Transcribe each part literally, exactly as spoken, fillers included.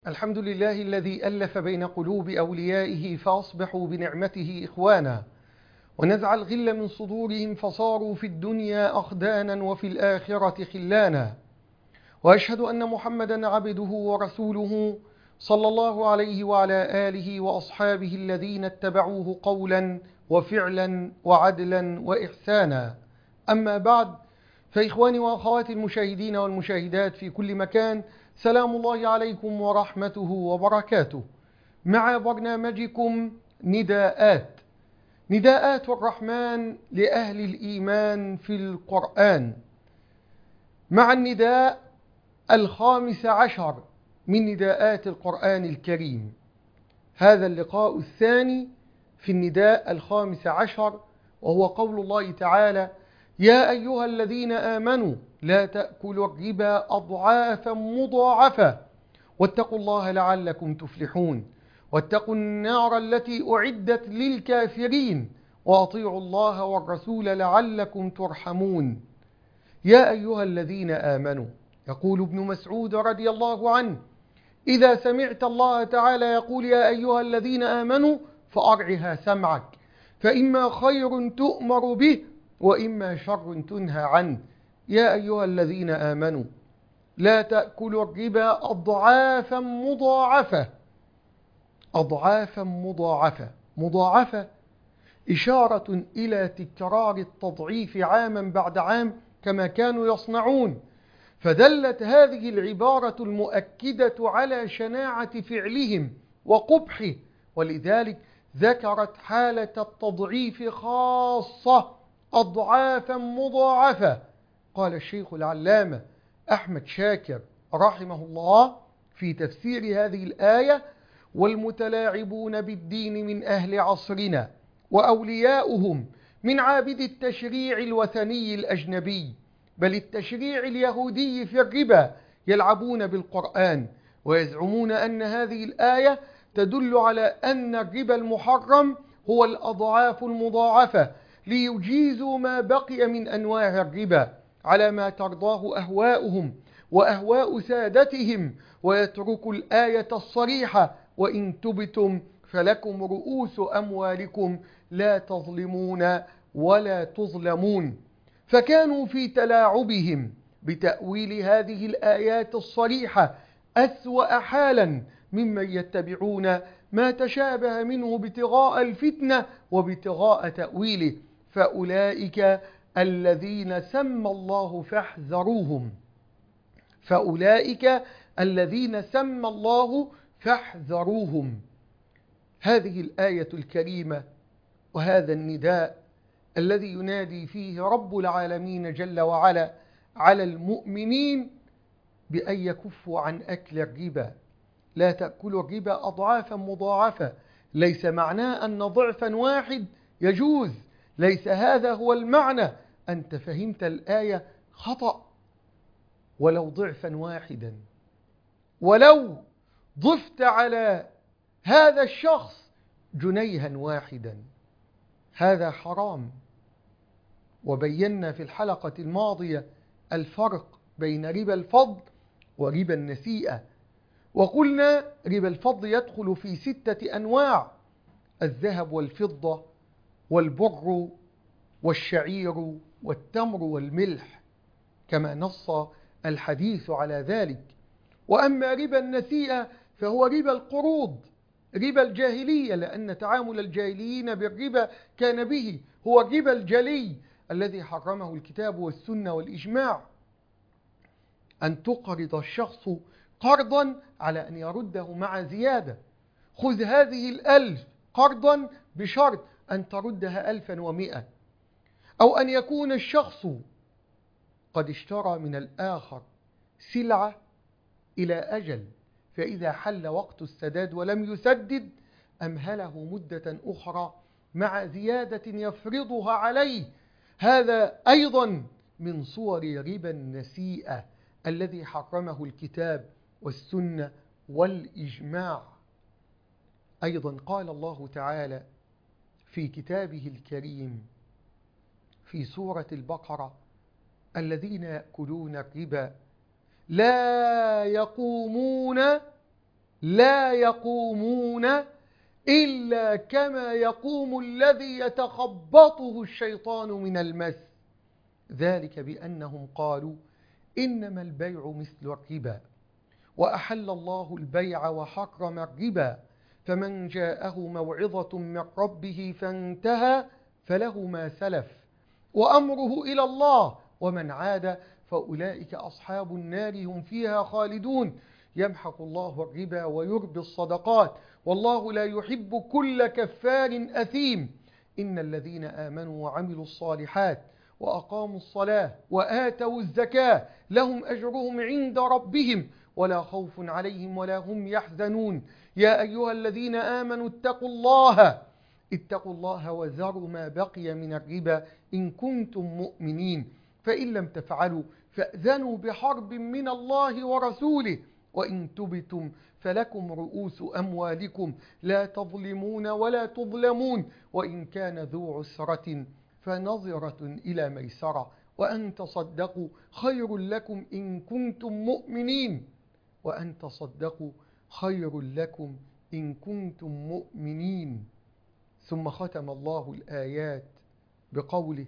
الحمد لله الذي ألف بين قلوب أوليائه فأصبحوا بنعمته إخوانا، ونزع الغل من صدورهم فصاروا في الدنيا أخدانا وفي الآخرة خلانا. وأشهد أن محمدا عبده ورسوله صلى الله عليه وعلى آله وأصحابه الذين اتبعوه قولا وفعلا وعدلا وإحسانا. أما بعد، فإخواني وأخواتي المشاهدين والمشاهدات في كل مكان، سلام الله عليكم ورحمته وبركاته، مع برنامجكم نداءات نداءات الرحمن لأهل الإيمان في القرآن، مع النداء الخامس عشر من نداءات القرآن الكريم. هذا اللقاء الثاني في النداء الخامس عشر، وهو قول الله تعالى: يا أيها الذين آمنوا لا تأكلوا الربا أضعافا مضاعفة واتقوا الله لعلكم تفلحون واتقوا النار التي أعدت للكافرين وأطيعوا الله والرسول لعلكم ترحمون. يا أيها الذين آمنوا، يقول ابن مسعود رضي الله عنه: إذا سمعت الله تعالى يقول يا أيها الذين آمنوا فأرعها سمعك، فإما خير تؤمر به وإما شر تنهى عنه. يا أيها الذين آمنوا لا تأكلوا الربا أضعافا مضاعفة. أضعافا مضاعفة مضاعفة إشارة إلى تكرار التضعيف عاما بعد عام كما كانوا يصنعون، فدلت هذه العبارة المؤكدة على شناعة فعلهم وقبحه، ولذلك ذكرت حالة التضعيف خاصة أضعافا مضاعفة. قال الشيخ العلامة أحمد شاكر رحمه الله في تفسير هذه الآية: والمتلاعبون بالدين من أهل عصرنا وأولياؤهم من عابد التشريع الوثني الأجنبي، بل التشريع اليهودي في الربا، يلعبون بالقرآن ويزعمون أن هذه الآية تدل على أن الربا المحرم هو الأضعاف المضاعفة، ليجيزوا ما بقي من أنواع الربا على ما ترضاه أهواؤهم وأهواء سادتهم، ويتركوا الآية الصريحة: وإن تبتم فلكم رؤوس أموالكم لا تظلمون ولا تظلمون. فكانوا في تلاعبهم بتأويل هذه الآيات الصريحة أسوأ حالا ممن يتبعون ما تشابه منه ابتغاء الفتنة وابتغاء تأويله، فأولئك الذين سمى الله فاحذروهم فأولئك الذين سمى الله فاحذروهم. هذه الآية الكريمة وهذا النداء الذي ينادي فيه رب العالمين جل وعلا على المؤمنين بأن يكفوا عن أكل الربا. لا تأكلوا الربا أضعافا مضاعفة، ليس معناه أن ضعفا واحد يجوز، ليس هذا هو المعنى. أنت فهمت الآية خطأ. ولو ضعفا واحدا، ولو ضفت على هذا الشخص جنيها واحدا، هذا حرام. وبينا في الحلقة الماضية الفرق بين ربا الفضل وربا النسيئة، وقلنا ربا الفضل يدخل في ستة أنواع: الذهب والفضة والبر والشعير والتمر والملح، كما نص الحديث على ذلك. وأما ربا النسيئة فهو ربا القروض، ربا الجاهلية، لأن تعامل الجاهليين بالربا كان به، هو الربا الجلي الذي حرمه الكتاب والسنة والإجماع. أن تقرض الشخص قرضا على أن يرده مع زيادة. خذ هذه الألف قرضا بشرط أن تردها ألفا ومئة. أو أن يكون الشخص قد اشترى من الآخر سلعة إلى أجل، فإذا حل وقت السداد ولم يسدد أمهله مدة أخرى مع زيادة يفرضها عليه. هذا أيضا من صور ربا النسيئة الذي حرمه الكتاب والسنة والإجماع. أيضا قال الله تعالى في كتابه الكريم في سورة البقرة: الذين يأكلون الربا لا يقومون لا يقومون إلا كما يقوم الذي يتخبطه الشيطان من المس، ذلك بأنهم قالوا إنما البيع مثل الربا وأحل الله البيع وحرم الربا، فمن جاءه موعظة من ربه فانتهى فله ما سلف وأمره إلى الله ومن عاد فأولئك أصحاب النار هم فيها خالدون. يمحق الله الربا ويربي الصدقات والله لا يحب كل كفار أثيم. إن الذين آمنوا وعملوا الصالحات وأقاموا الصلاة وآتوا الزكاة لهم أجرهم عند ربهم ولا خوف عليهم ولا هم يحزنون. يا أيها الذين آمنوا اتقوا الله اتقوا الله وذروا ما بقي من الربا إن كنتم مؤمنين، فإن لم تفعلوا فأذنوا بحرب من الله ورسوله وإن تبتم فلكم رؤوس أموالكم لا تظلمون ولا تظلمون، وإن كان ذو عسرة فنظرة إلى ميسرة وأن تصدقوا خير لكم إن كنتم مؤمنين وأن تصدقوا خير لكم إن كنتم مؤمنين. ثم ختم الله الآيات بقوله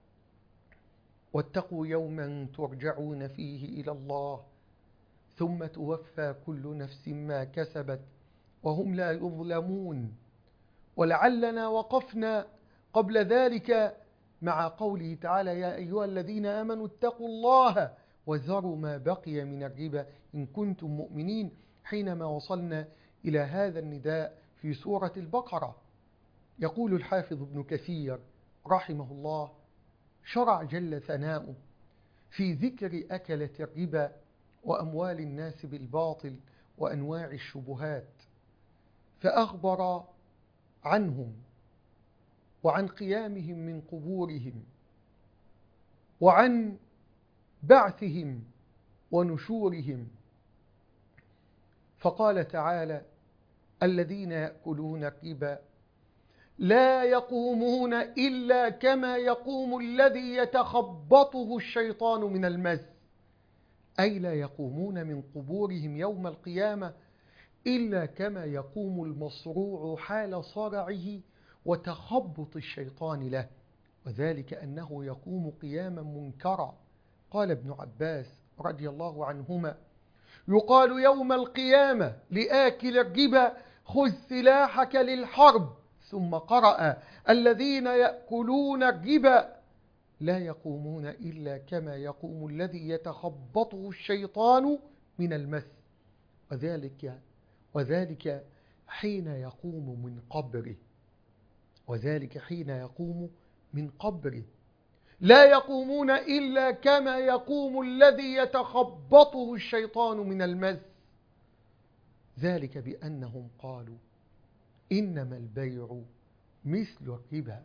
واتقوا يوما ترجعون فيه إلى الله ثم توفى كل نفس ما كسبت وهم لا يظلمون. ولعلنا وقفنا قبل ذلك مع قوله تعالى يا أيها الذين آمنوا اتقوا الله وذروا ما بقي من الربا إن كنتم مؤمنين، حينما وصلنا إلى هذا النداء في سورة البقرة. يقول الحافظ ابن كثير رحمه الله شرع جل ثناؤه في ذكر أكلة الربا وأموال الناس بالباطل وأنواع الشبهات، فأخبر عنهم وعن قيامهم من قبورهم وعن بعثهم ونشورهم، فقال تعالى الذين يأكلون الربا لا يقومون إلا كما يقوم الذي يتخبطه الشيطان من المس، أي لا يقومون من قبورهم يوم القيامة إلا كما يقوم المصروع حال صرعه وتخبط الشيطان له، وذلك أنه يقوم قياما منكرا. قال ابن عباس رضي الله عنهما يقال يوم القيامة لآكل الربا خذ سلاحك للحرب، ثم قرأ الذين يأكلون الربا لا يقومون إلا كما يقوم الذي يتخبطه الشيطان من المس، وذلك وذلك حين يقوم من قبره وذلك حين يقوم من قبره لا يقومون إلا كما يقوم الذي يتخبطه الشيطان من المس، ذلك بأنهم قالوا إنما البيع مثل الربا،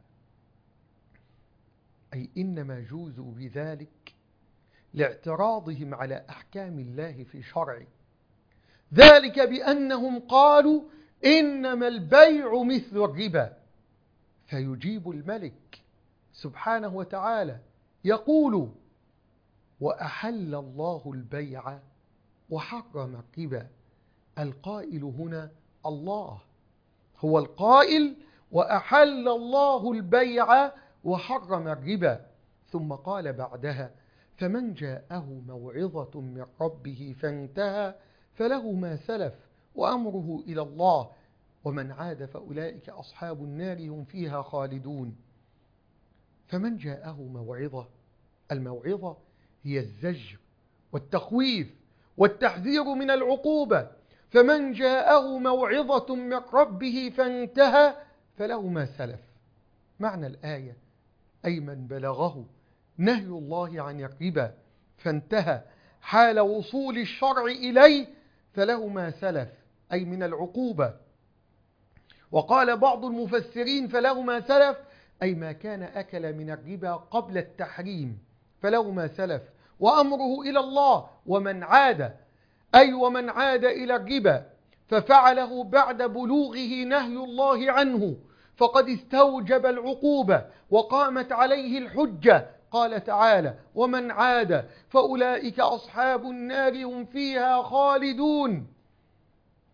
أي إنما جوزوا بذلك لاعتراضهم على أحكام الله في شرعه، ذلك بأنهم قالوا إنما البيع مثل الربا. فيجيب الملك سبحانه وتعالى يقول وأحل الله البيع وحرم الربا، القائل هنا الله هو القائل وأحل الله البيع وحرم الربا، ثم قال بعدها فمن جاءه موعظة من ربه فانتهى فله ما سلف وأمره إلى الله ومن عاد فأولئك أصحاب النار هم فيها خالدون. فمن جاءه موعظة، الموعظة هي الزجر والتخويف والتحذير من العقوبة، فمن جاءه موعظة من ربه فانتهى فله ما سلف. معنى الآية أي من بلغه نهي الله عن الربا فانتهى حال وصول الشرع إليه فله ما سلف أي من العقوبة. وقال بعض المفسرين فله ما سلف أي ما كان أكل من الربا قبل التحريم فله ما سلف وأمره إلى الله، ومن عاد أي ومن عاد إلى الربا ففعله بعد بلوغه نهي الله عنه فقد استوجب العقوبة وقامت عليه الحجة. قال تعالى ومن عاد فأولئك أصحاب النار هم فيها خالدون،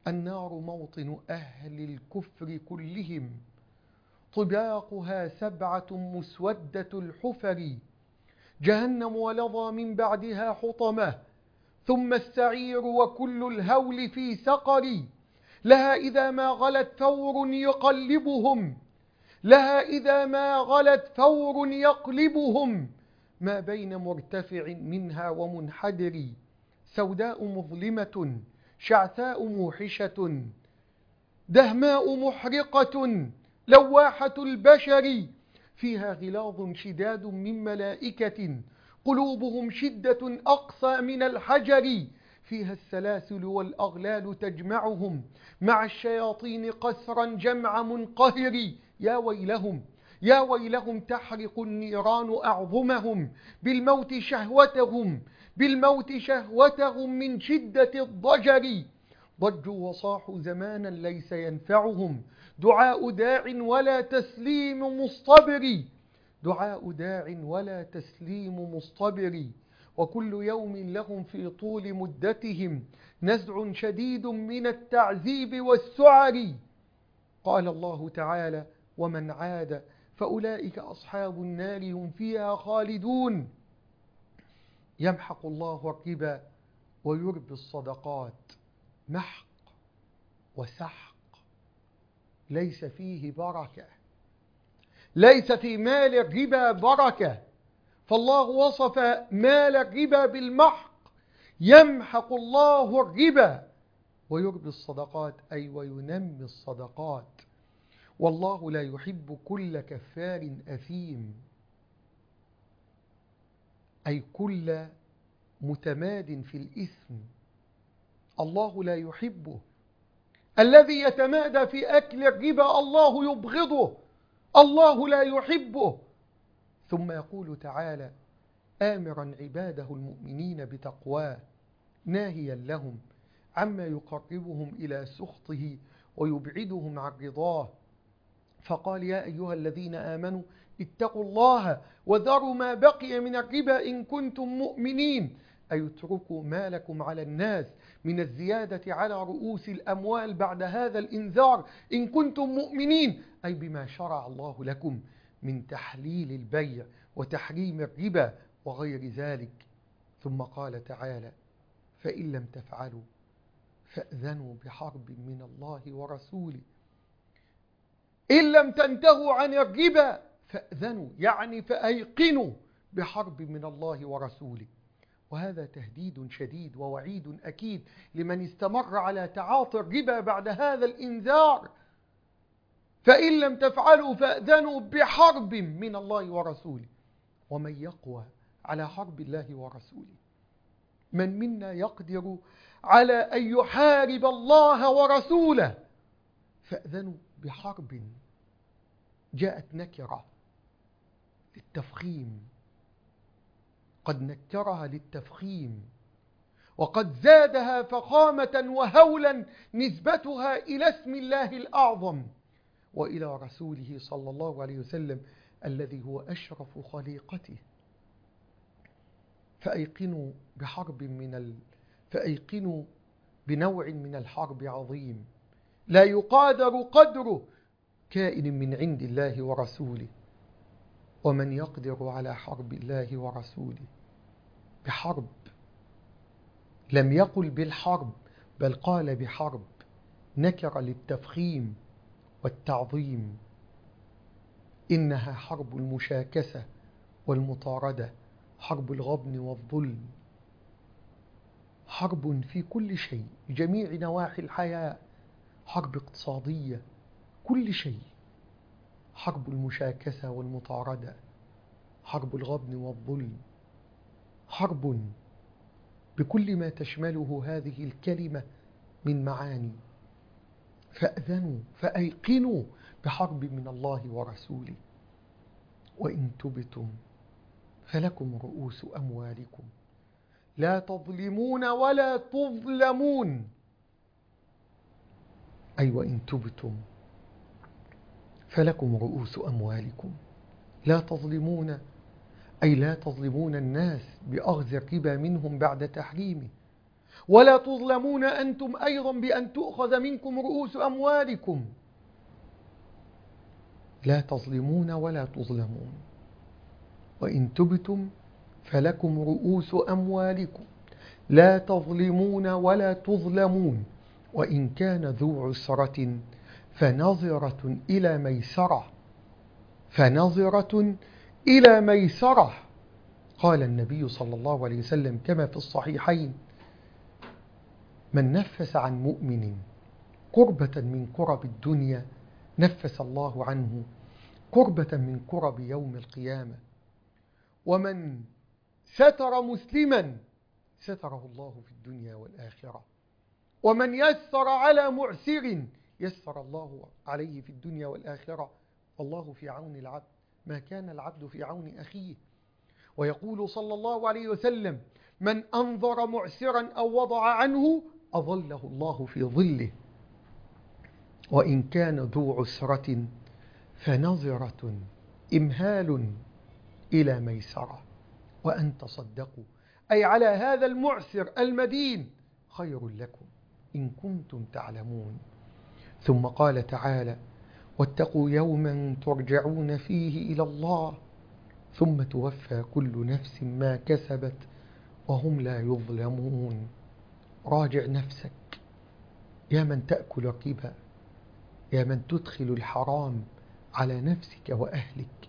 النار موطن أهل الكفر كلهم، طباقها سبعة مسودة الحفر، جهنم ولظى من بعدها حطمة، ثم السعير وكل الهول في سقر، لها إذا ما غلت ثور يقلبهم، لها إذا ما غلت ثور يقلبهم، ما بين مرتفع منها ومنحدر، سوداء مظلمة شعثاء موحشة، دهماء محرقة لواحة البشر، فيها غلاظ شداد من ملائكة، قلوبهم شدة أقسى من الحجر، فيها السلاسل والأغلال تجمعهم، مع الشياطين قسرا جمع منقهر، يا ويلهم يا ويلهم تحرق النيران أعظمهم، بالموت شهوتهم بالموت شهوتهم من شدة الضجر، ضجوا وصاحوا زمانا ليس ينفعهم، دعاء داع ولا تسليم مصطبر، دعاء داع ولا تسليم مصطبر، وكل يوم لهم في طول مدتهم نزع شديد من التعذيب والسعر. قال الله تعالى: ومن عاد فأولئك أصحاب النار هم فيها خالدون. يمحق الله الربا ويربي الصدقات، محق وسحق، ليس فيه بركة، ليس في مال الربا بركة، فالله وصف مال الربا بالمحق، يمحق الله الربا ويربي الصدقات، أي وينمي الصدقات، والله لا يحب كل كفار أثيم، أي كل متماد في الإثم، الله لا يحبه. الذي يتمادى في أكل الربا الله يبغضه، الله لا يحبه. ثم يقول تعالى آمرا عباده المؤمنين بتقواه، ناهيا لهم عما يقربهم إلى سخطه ويبعدهم عن رضاه، فقال: يا أيها الذين آمنوا اتقوا الله وذروا ما بقي من الربا إن كنتم مؤمنين، أي اتركوا ما لكم على الناس من الزيادة على رؤوس الأموال بعد هذا الإنذار إن كنتم مؤمنين، أي بما شرع الله لكم من تحليل البيع وتحريم الربا وغير ذلك. ثم قال تعالى: فإن لم تفعلوا فأذنوا بحرب من الله ورسوله. إن لم تنتهوا عن الربا فأذنوا، يعني فأيقنوا بحرب من الله ورسوله. وهذا تهديد شديد ووعيد أكيد لمن استمر على تعاطي الربا بعد هذا الإنذار. فإن لم تفعلوا فأذنوا بحرب من الله ورسوله. ومن يقوى على حرب الله ورسوله؟ من منا يقدر على أن يحارب الله ورسوله؟ فأذنوا بحرب جاءت نكرة للتفخيم، قد نكرها للتفخيم، وقد زادها فخامة وهولا نسبتها إلى اسم الله الأعظم وإلى رسوله صلى الله عليه وسلم الذي هو أشرف خليقته. فأيقنوا بحرب من ال... فأيقنوا بنوع من الحرب عظيم لا يقادر قدره، كائن من عند الله ورسوله. ومن يقدر على حرب الله ورسوله؟ بحرب، لم يقل بالحرب بل قال بحرب، نكر للتفخيم والتعظيم. إنها حرب المشاكسة والمطاردة، حرب الغبن والظلم، حرب في كل شيء، جميع نواحي الحياة، حرب اقتصادية، كل شيء، حرب المشاكسة والمطاردة، حرب الغبن والظلم، حرب بكل ما تشمله هذه الكلمة من معاني. فأذنوا فأيقنوا بحرب من الله ورسوله. وإن تبتم فلكم رؤوس أموالكم لا تظلمون ولا تظلمون. أي وإن تبتم فلكم رؤوس أموالكم لا تظلمون، أي لا تظلمون الناس بأخذ الربا منهم بعد تحريمه، ولا تظلمون أنتم أيضا بأن تؤخذ منكم رؤوس أموالكم. لا تظلمون ولا تظلمون، وإن تبتم فلكم رؤوس أموالكم لا تظلمون ولا تظلمون، وإن كان ذو عسرة فنظرة إلى ميسرة فنظرة إلى ميسرة. قال النبي صلى الله عليه وسلم كما في الصحيحين: من نفس عن مؤمن كربة من كرب الدنيا نفس الله عنه كربة من كرب يوم القيامة، ومن ستر مسلما ستره الله في الدنيا والآخرة، ومن يسر على معسر يسر الله عليه في الدنيا والآخرة، والله في عون العبد ما كان العبد في عون أخيه. ويقول صلى الله عليه وسلم: من أنظر معسرا أو وضع عنه أظله الله في ظله، وإن كان ذو عسرة فنظرة إمهال إلى ميسرة، وأن تصدقوا أي على هذا المعسر المدين خير لكم إن كنتم تعلمون. ثم قال تعالى: واتقوا يوما ترجعون فيه إلى الله ثم توفى كل نفس ما كسبت وهم لا يظلمون. راجع نفسك يا من تأكل الربا، يا من تدخل الحرام على نفسك وأهلك.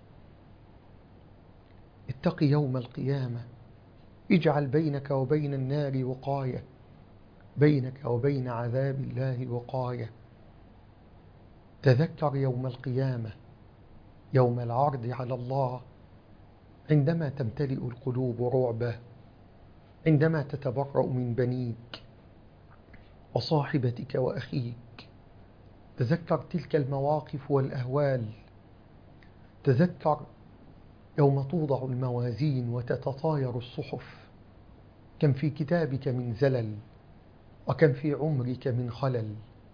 اتق يوم القيامة، اجعل بينك وبين النار وقاية، بينك وبين عذاب الله وقاية. تذكر يوم القيامة، يوم العرض على الله، عندما تمتلئ القلوب رعبا، عندما تتبرأ من بنيك وصاحبتك وأخيك. تذكر تلك المواقف والأهوال. تذكر يوم توضع الموازين وتتطاير الصحف، كم في كتابك من زلل وكم في عمرك من خلل.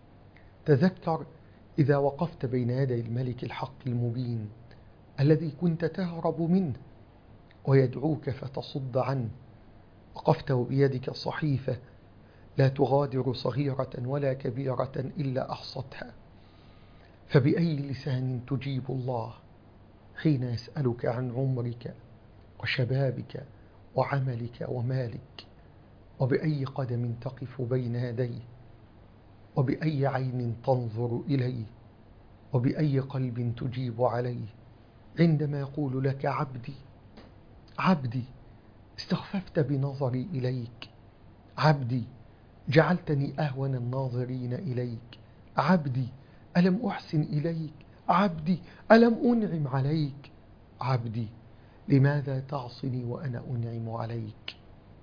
تذكر إذا وقفت بين يدي الملك الحق المبين الذي كنت تهرب منه ويدعوك فتصد عنه، وقفت بيدك صحيفة لا تغادر صغيرة ولا كبيرة إلا أحصتها. فبأي لسان تجيب الله حين يسألك عن عمرك وشبابك وعملك ومالك؟ وبأي قدم تقف بين يديه؟ وبأي عين تنظر إليه؟ وبأي قلب تجيب عليه عندما يقول لك: عبدي عبدي استخففت بنظري إليك، عبدي جعلتني أهون الناظرين إليك، عبدي ألم أحسن إليك، عبدي ألم أنعم عليك، عبدي لماذا تعصني وأنا أنعم عليك؟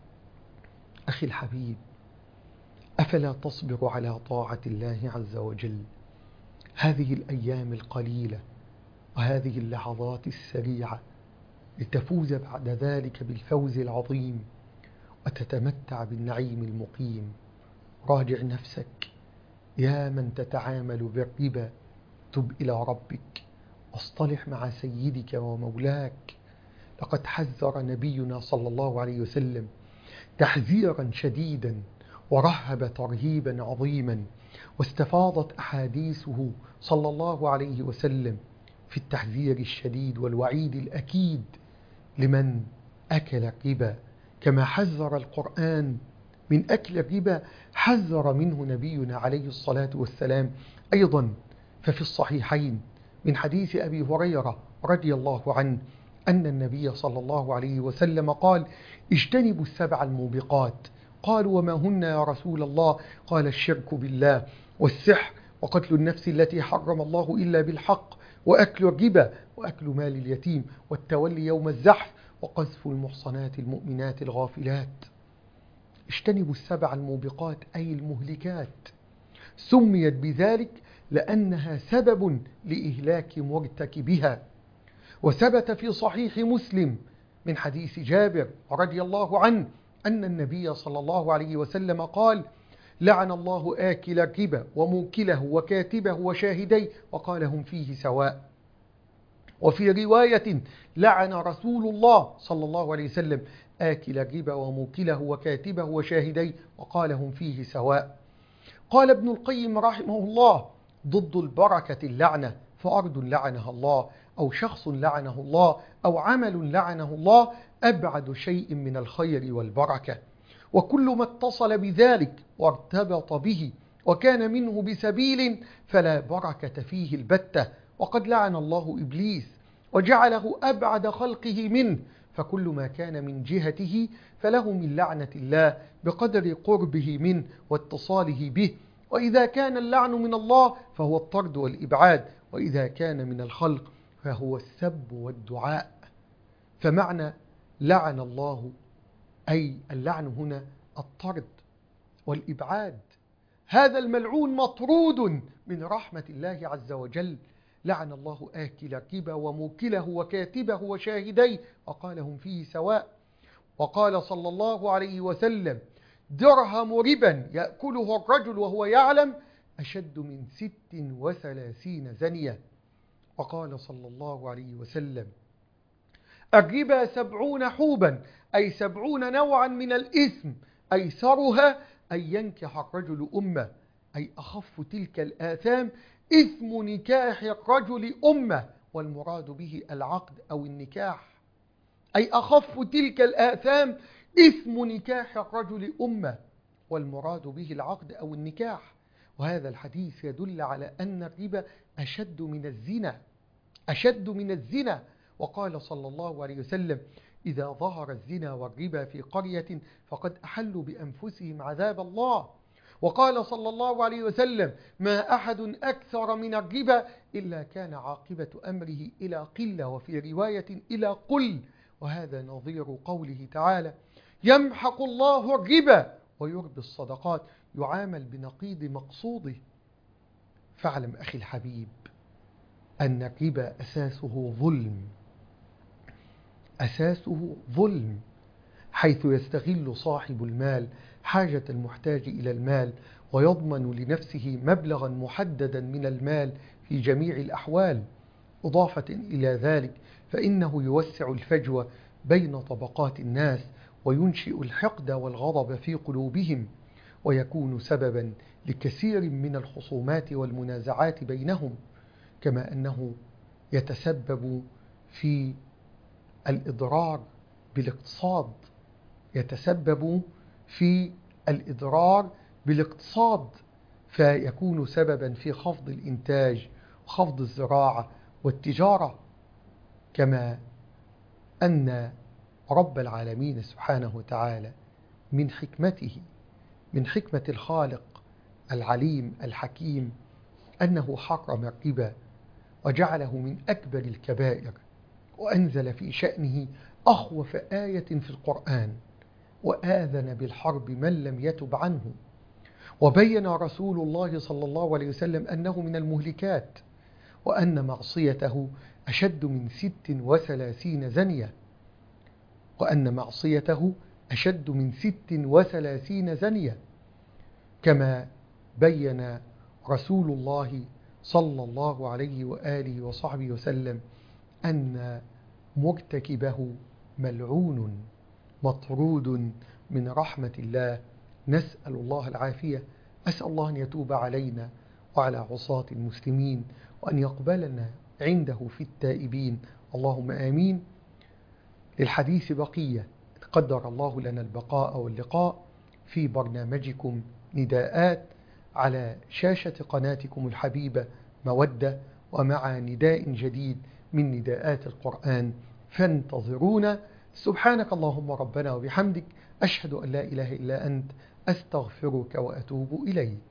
أخي الحبيب، أفلا تصبر على طاعة الله عز وجل هذه الأيام القليلة وهذه اللحظات السريعة لتفوز بعد ذلك بالفوز العظيم وتتمتع بالنعيم المقيم؟ راجع نفسك يا من تتعامل بالربا، تب إلى ربك واصطلح مع سيدك ومولاك. لقد حذر نبينا صلى الله عليه وسلم تحذيرا شديدا ورهب ترهيبا عظيما، واستفاضت أحاديثه صلى الله عليه وسلم في التحذير الشديد والوعيد الأكيد لمن أكل الربا. كما حذر القرآن من أكل الربا حذر منه نبينا عليه الصلاة والسلام أيضا. ففي الصحيحين من حديث أبي هريرة رضي الله عنه أن النبي صلى الله عليه وسلم قال: اجتنبوا السبع الموبقات. قالوا: وما هن يا رسول الله؟ قال: الشرك بالله، والسحر، وقتل النفس التي حرم الله إلا بالحق، وأكل الربا، وأكل مال اليتيم، والتولي يوم الزحف، وقذف المحصنات المؤمنات الغافلات. اجتنبوا السبع الموبقات أي المهلكات. سميت بذلك لأنها سبب لإهلاك مرتكبها. وثبت في صحيح مسلم من حديث جابر رضي الله عنه أن النبي صلى الله عليه وسلم قال: لعن الله آكل الربا وموكله وكاتبه وشاهديه وقال: هم فيه سواء. وفي رواية: لعن رسول الله صلى الله عليه وسلم آكل الربا وموكله وكاتبه وشاهديه وقال هم فيه سواء. قال ابن القيم رحمه الله: ضد البركة اللعنة، فأرض لعنها الله أو شخص لعنه الله أو عمل لعنه الله أبعد شيء من الخير والبركة، وكل ما اتصل بذلك وارتبط به وكان منه بسبيل فلا بركة فيه البتة. وقد لعن الله إبليس وجعله أبعد خلقه منه، فكل ما كان من جهته فله من لعنة الله بقدر قربه منه واتصاله به. وإذا كان اللعن من الله فهو الطرد والإبعاد، وإذا كان من الخلق فهو السب والدعاء. فمعنى لعن الله أي اللعن هنا الطرد والإبعاد. هذا الملعون مطرود من رحمة الله عز وجل. لعن الله آكل الربا وموكله وكاتبه وشاهديه وقال هم فيه سواء. وقال صلى الله عليه وسلم: درهم ربا يأكله الرجل وهو يعلم أشد من ست وثلاثين زنية. وقال صلى الله عليه وسلم: الربا سبعون حوبا، أي سبعون نوعا من الإثم، أيسرها أن ينكح الرجل أمه، أي أخف تلك الآثام إثم نكاح الرجل أمه، والمراد به العقد أو النكاح، أي أخف تلك الآثام إثم نكاح الرجل أمه، والمراد به العقد أو النكاح. وهذا الحديث يدل على أن الربا أشد من الزنا، أشد من الزنا. وقال صلى الله عليه وسلم: إذا ظهر الزنا والربا في قرية فقد أحلوا بأنفسهم عذاب الله. وقال صلى الله عليه وسلم: ما أحد أكثر من الربا إلا كان عاقبة أمره إلى قلة، وفي رواية إلى قل. وهذا نظير قوله تعالى: يمحق الله الربا ويربي الصدقات، يعامل بنقيض مقصوده. فاعلم أخي الحبيب أن الربا أساسه ظلم، أساسه ظلم، حيث يستغل صاحب المال حاجة المحتاج إلى المال ويضمن لنفسه مبلغا محددا من المال في جميع الأحوال. إضافة إلى ذلك فإنه يوسع الفجوة بين طبقات الناس وينشئ الحقد والغضب في قلوبهم، ويكون سببا لكثير من الخصومات والمنازعات بينهم، كما أنه يتسبب في الإضرار بالاقتصاد، يتسبب في الإضرار بالاقتصاد، فيكون سببا في خفض الإنتاج وخفض الزراعة والتجارة. كما أن رب العالمين سبحانه وتعالى من حكمته، من حكمة الخالق العليم الحكيم، أنه حرم الربا وجعله من أكبر الكبائر، وأنزل في شأنه أخوف آية في القرآن، وآذن بالحرب من لم يتب عنه. وبين رسول الله صلى الله عليه وسلم أنه من المهلكات، وأن معصيته أشد من ست وثلاثين زنية، وأن معصيته أشد من ست وثلاثين زنية. كما بين رسول الله صلى الله عليه وآله وصحبه وسلم أن مرتكبه ملعون مطرود من رحمة الله. نسأل الله العافية. أسأل الله أن يتوب علينا وعلى عصاة المسلمين، وأن يقبلنا عنده في التائبين، اللهم آمين. للحديث بقية، قدر الله لنا البقاء واللقاء في برنامجكم نداءات على شاشة قناتكم الحبيبة مودة، ومع نداء جديد من نداءات القرآن، فانتظرونا. سبحانك اللهم ربنا وبحمدك، أشهد أن لا إله إلا أنت، أستغفرك وأتوب إليك.